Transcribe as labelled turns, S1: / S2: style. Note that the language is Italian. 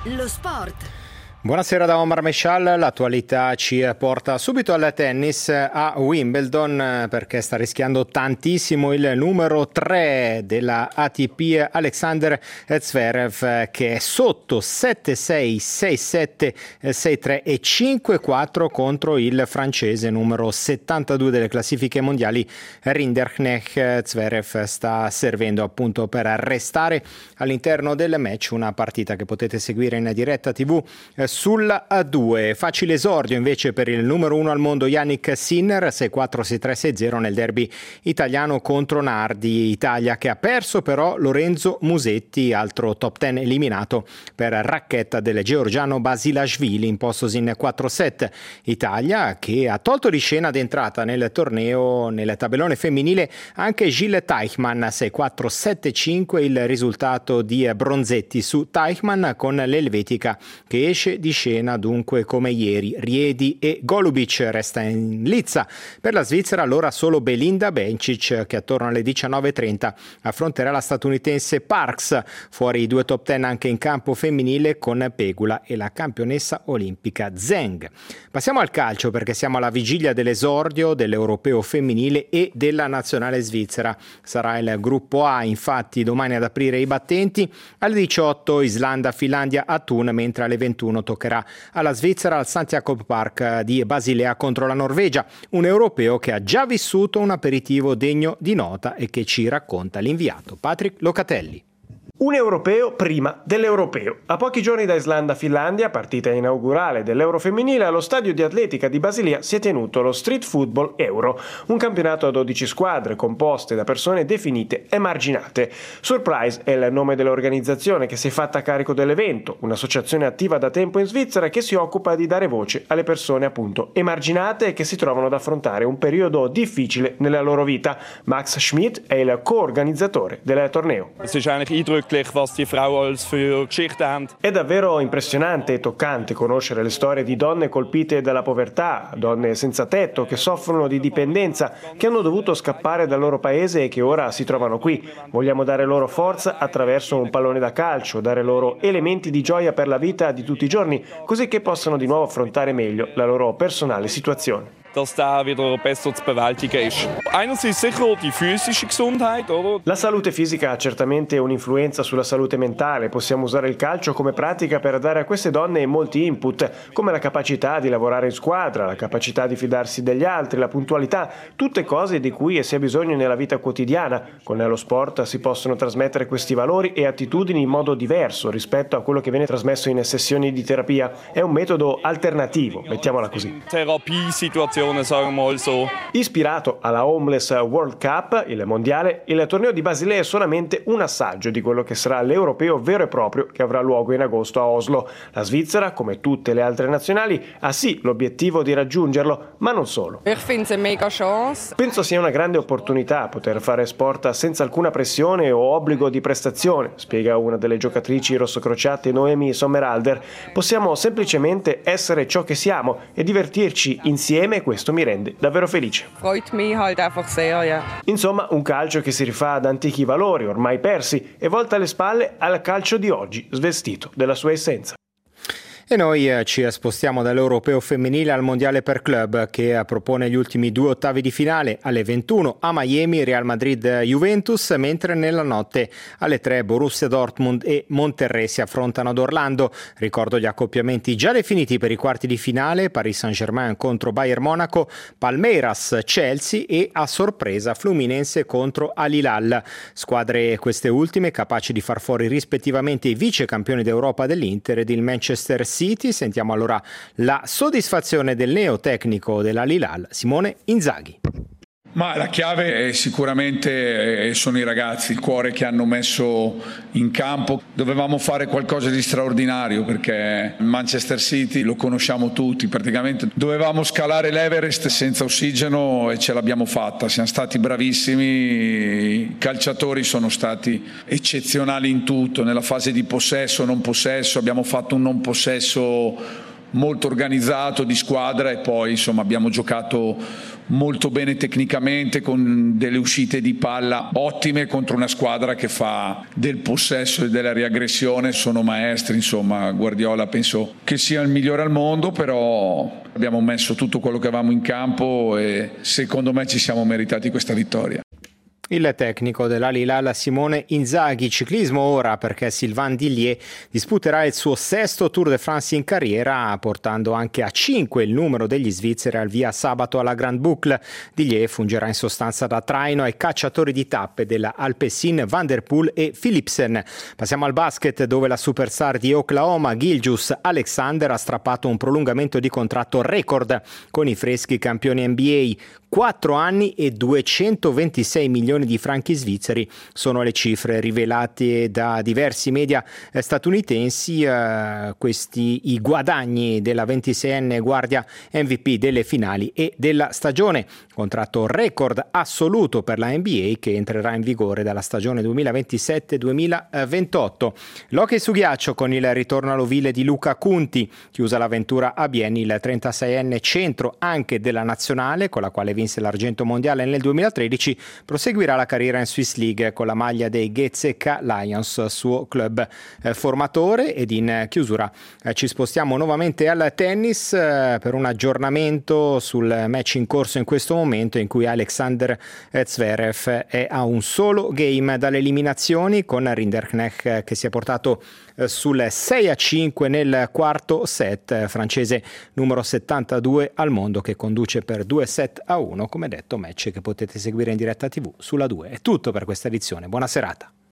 S1: Lo sport.
S2: Buonasera da Omar Meshal, l'attualità ci porta subito al tennis a Wimbledon perché sta rischiando tantissimo il numero 3 della ATP Alexander Zverev che è sotto 7-6, 6-7, 6-3 e 5-4 contro il francese numero 72 delle classifiche mondiali Rinderknecht. Zverev sta servendo appunto per restare all'interno del match, una partita che potete seguire in diretta TV sulla A2. Facile esordio invece per il numero 1 al mondo Yannick Sinner, 6-4, 6-3, 6-0 nel derby italiano contro Nardi. Italia che ha perso però Lorenzo Musetti, altro top 10 eliminato per racchetta del georgiano Basilashvili, impostosi in 4 set. Italia che ha tolto di scena d'entrata nel torneo, nel tabellone femminile, anche Gilles Teichmann, 6-4, 7-5 il risultato di Bronzetti su Teichmann, con l'elvetica che esce di scena dunque come ieri. Riedi e Golubic resta in lizza. Per la Svizzera allora solo Belinda Bencic che attorno alle 19.30 affronterà la statunitense Parks. Fuori i due top 10 anche in campo femminile con Pegula e la campionessa olimpica Zheng. Passiamo al calcio perché siamo alla vigilia dell'esordio dell'europeo femminile e della nazionale svizzera. Sarà il gruppo A infatti domani ad aprire i battenti. Alle 18 Islanda, Finlandia a Thun, mentre alle 21 toccherà alla Svizzera al St. Jakob Park di Basilea contro la Norvegia, un europeo che ha già vissuto un aperitivo degno di nota e che ci racconta l'inviato Patrick Locatelli.
S3: Un europeo prima dell'europeo. A pochi giorni da Islanda-Finlandia, partita inaugurale dell'Euro femminile, allo stadio di atletica di Basilea si è tenuto lo Street Football Euro, un campionato a 12 squadre composte da persone definite emarginate. Surprise è il nome dell'organizzazione che si è fatta carico dell'evento, un'associazione attiva da tempo in Svizzera che si occupa di dare voce alle persone appunto emarginate e che si trovano ad affrontare un periodo difficile nella loro vita. Max Schmidt è il co-organizzatore del torneo.
S4: Was die Frau als für Geschichte haben.
S3: È davvero impressionante e toccante conoscere le storie di donne colpite dalla povertà, donne senza tetto che soffrono di dipendenza, che hanno dovuto scappare dal loro paese e che ora si trovano qui. Vogliamo dare loro forza attraverso un pallone da calcio, dare loro elementi di gioia per la vita di tutti i giorni, così che possano di nuovo affrontare meglio la loro personale situazione.
S4: Dass da wieder besser zu bewältigen ist. Einerseits sicher die physische Gesundheit, oder?
S3: La salute fisica ha certamente un'influenza sulla salute mentale. Possiamo usare il calcio come pratica per dare a queste donne molti input, come la capacità di lavorare in squadra, la capacità di fidarsi degli altri, la puntualità, tutte cose di cui si ha bisogno nella vita quotidiana. Con lo sport si possono trasmettere questi valori e attitudini in modo diverso rispetto a quello che viene trasmesso in sessioni di terapia. È un metodo alternativo, mettiamola così.
S4: Therapiesituation.
S3: Ispirato alla Homeless World Cup, il mondiale, il torneo di Basilea è solamente un assaggio di quello che sarà l'europeo vero e proprio che avrà luogo in agosto a Oslo. La Svizzera, come tutte le altre nazionali, ha sì l'obiettivo di raggiungerlo, ma non solo. Penso sia una grande opportunità poter fare sport senza alcuna pressione o obbligo di prestazione, spiega una delle giocatrici rossocrociate Noemi Sommerhalder. Possiamo semplicemente essere ciò che siamo e divertirci insieme. Questo mi rende davvero felice. Insomma, un calcio che si rifà ad antichi valori ormai persi e volta le spalle al calcio di oggi, svestito della sua essenza.
S2: E noi ci spostiamo dall'europeo femminile al mondiale per club che propone gli ultimi due ottavi di finale alle 21 a Miami, Real Madrid-Juventus, mentre nella notte alle 3 Borussia Dortmund e Monterrey si affrontano ad Orlando. Ricordo gli accoppiamenti già definiti per i quarti di finale: Paris Saint-Germain contro Bayern Monaco, Palmeiras-Chelsea e a sorpresa Fluminense contro Al Hilal. Squadre queste ultime capaci di far fuori rispettivamente i vice campioni d'Europa dell'Inter ed il Manchester City. Sentiamo allora la soddisfazione del neotecnico dell'Al Hilal, Simone Inzaghi.
S5: Ma la chiave è sicuramente sono i ragazzi, il cuore che hanno messo in campo. Dovevamo fare qualcosa di straordinario perché il Manchester City lo conosciamo tutti, praticamente dovevamo scalare l'Everest senza ossigeno e ce l'abbiamo fatta. Siamo stati bravissimi, i calciatori sono stati eccezionali in tutto, nella fase di possesso, non possesso, abbiamo fatto un non possesso molto organizzato di squadra e poi insomma abbiamo giocato molto bene tecnicamente con delle uscite di palla ottime contro una squadra che fa del possesso e della riaggressione, sono maestri, insomma Guardiola penso che sia il migliore al mondo, però abbiamo messo tutto quello che avevamo in campo e secondo me ci siamo meritati questa vittoria.
S2: Il tecnico dell'Al Hilal Simone Inzaghi. Ciclismo ora, perché Sylvain Dillier disputerà il suo 6° Tour de France in carriera, portando anche a 5 il numero degli svizzeri al via sabato alla Grande Boucle. Dillier fungerà in sostanza da traino ai cacciatori di tappe della Alpecin, Van der Poel e Philipsen. Passiamo al basket, dove la superstar di Oklahoma Gilgeous Alexander ha strappato un prolungamento di contratto record con i freschi campioni NBA. 4 anni e 226 milioni di franchi svizzeri sono le cifre rivelate da diversi media statunitensi. Questi i guadagni della 26enne guardia MVP delle finali e della stagione. Contratto record assoluto per la NBA che entrerà in vigore dalla stagione 2027-2028. L'hockey su ghiaccio con il ritorno all'ovile di Luca Conti. Chiusa l'avventura a Bienne, il 36enne centro anche della nazionale, con la quale vinse l'argento mondiale nel 2013, proseguirà la carriera in Swiss League con la maglia dei GZK Lions, suo club formatore. Ed in chiusura ci spostiamo nuovamente al tennis per un aggiornamento sul match in corso in questo momento, in cui Alexander Zverev è a un solo game dalle eliminazioni, con Rinderknecht che si è portato sul 6-5 nel quarto set, francese numero 72 al mondo che conduce per 2-1. Come detto, match che potete seguire in diretta TV sulla 2. È tutto per questa edizione, buona serata.